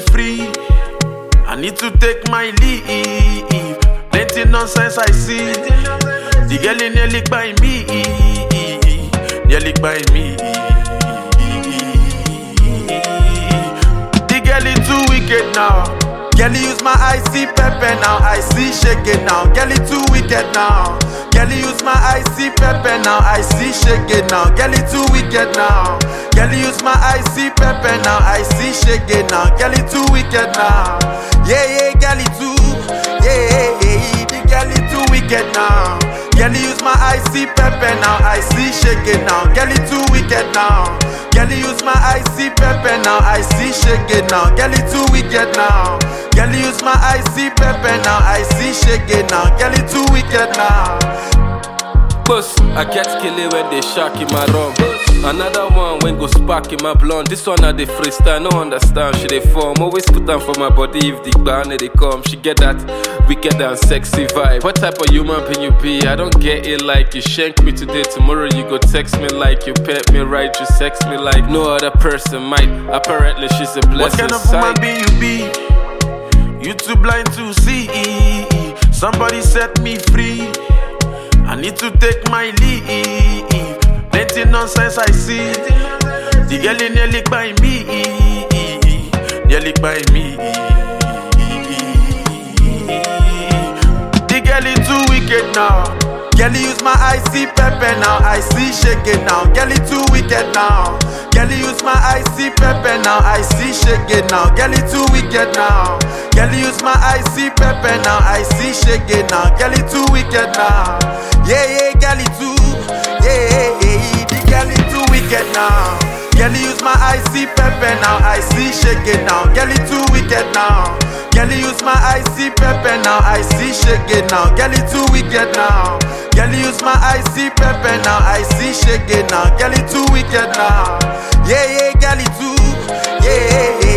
free. I need to take my leave. Plenty nonsense I see. The girl nearly by me. Nearly by me. The girl is too wicked now. Girlie use my icy pepper now. I see shake it now. Girlie too wicked now. Girlie use my icy pepper now. I see shake it now. Girlie too wicked now. Girlie use my icy pepper now. I see shake it now. Girlie too wicked now. Yeah, girlie too. Yeah, the girlie too wicked now. Girlie use my icy pepper now. I see shake it now. Girlie too wicked now. Girlie use my icy pepper now. I see shake it now. Girlie too wicked now. Girlie use my icy pepper now. I see shake it now. Girlie too wicked now. Boss, I get killing when they shark in my rum. Another one when go spark in my blonde. This one at the freestyle, no understand. She they form, always put down for my body. If the banner they come, she get that wicked and sexy vibe. What type of human being you be? I don't get it like you shank me today. Tomorrow you go text me like you pet me right. You sex me like no other person might. Apparently she's a blessing. What kind of woman being you be? You too blind to see. Somebody set me free. I need to take my leave. Plenty nonsense I see. The girl nearly by me. Nearly by me. The girl is too wicked now. Girlie use my icy pepper now. I see shake it now. Girlie too wicked now. Girlie use my icy pepper now. I see shake it now. Girlie too wicked now. Girlie use my icy pepper now. I see shake it now. Girlie too wicked now. Yeah, girlie too. Yeah, the girlie too wicked now. Girlie use my icy pepper now. I see shake it now. Girlie too wicked now. Girlie use my icy pepper now. I see shake it now. Girlie too wicked now. Girlie use my icy pepper now. I see shake it now. Girlie too wicked now. Yeah, girlie too. Yeah.